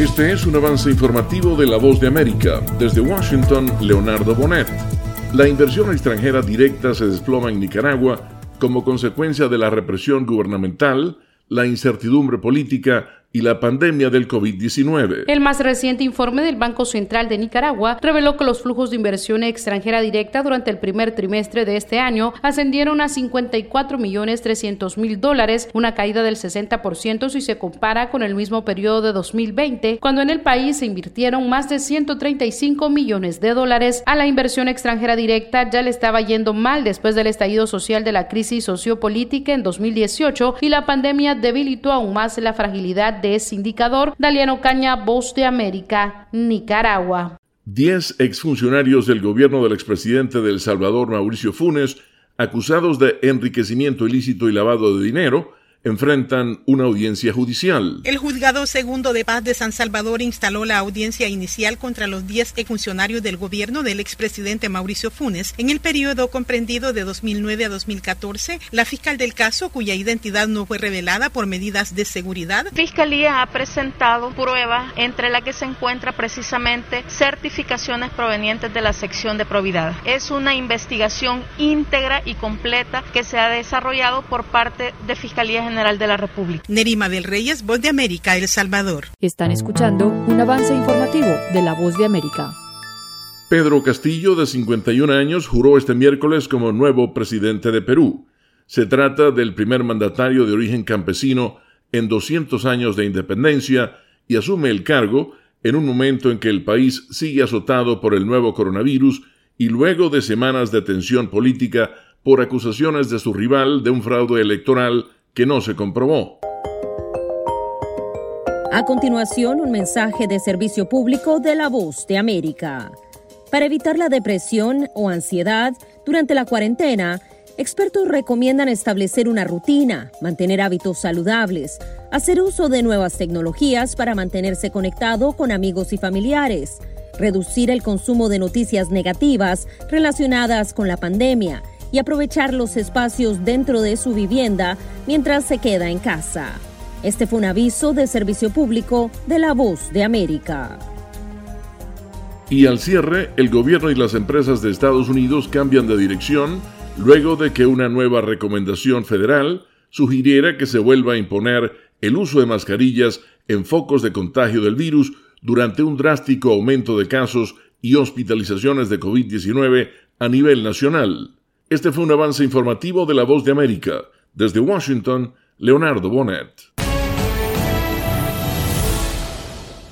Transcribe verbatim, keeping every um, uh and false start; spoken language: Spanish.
Este es un avance informativo de La Voz de América. Desde Washington, Leonardo Bonet. La inversión extranjera directa se desploma en Nicaragua como consecuencia de la represión gubernamental, la incertidumbre política y la pandemia del covid diecinueve. El más reciente informe del Banco Central de Nicaragua reveló que los flujos de inversión extranjera directa durante el primer trimestre de este año ascendieron a cincuenta y cuatro millones trescientos mil dólares, una caída del sesenta por ciento si se compara con el mismo periodo de dos mil veinte, cuando en el país se invirtieron más de ciento treinta y cinco millones de dólares. A la inversión extranjera directa ya le estaba yendo mal después del estallido social de la crisis sociopolítica en dos mil dieciocho y la pandemia debilitó aún más la fragilidad de ese indicador. Daliano Caña, Voz de América, Nicaragua. Diez exfuncionarios del gobierno del expresidente de El Salvador, Mauricio Funes, acusados de enriquecimiento ilícito y lavado de dinero, enfrentan una audiencia judicial. El Juzgado Segundo de Paz de San Salvador instaló la audiencia inicial contra los diez exfuncionarios del gobierno del expresidente Mauricio Funes en el periodo comprendido de dos mil nueve a dos mil catorce. La fiscal del caso, cuya identidad no fue revelada por medidas de seguridad. Fiscalía ha presentado pruebas entre las que se encuentra precisamente certificaciones provenientes de la sección de probidad. Es una investigación íntegra y completa que se ha desarrollado por parte de Fiscalía General de la República. Nerima del Reyes, Voz de América, El Salvador. Están escuchando un avance informativo de La Voz de América. Pedro Castillo, de cincuenta y un años, juró este miércoles como nuevo presidente de Perú. Se trata del primer mandatario de origen campesino en doscientos años de independencia y asume el cargo en un momento en que el país sigue azotado por el nuevo coronavirus y luego de semanas de tensión política por acusaciones de su rival de un fraude electoral que no se comprobó. A continuación, un mensaje de servicio público de La Voz de América. Para evitar la depresión o ansiedad durante la cuarentena, expertos recomiendan establecer una rutina, mantener hábitos saludables, hacer uso de nuevas tecnologías para mantenerse conectado con amigos y familiares, reducir el consumo de noticias negativas relacionadas con la pandemia y aprovechar los espacios dentro de su vivienda mientras se queda en casa. Este fue un aviso de servicio público de La Voz de América. Y al cierre, el gobierno y las empresas de Estados Unidos cambian de dirección luego de que una nueva recomendación federal sugiriera que se vuelva a imponer el uso de mascarillas en focos de contagio del virus durante un drástico aumento de casos y hospitalizaciones de covid diecinueve a nivel nacional. Este fue un avance informativo de La Voz de América. Desde Washington, Leonardo Bonet.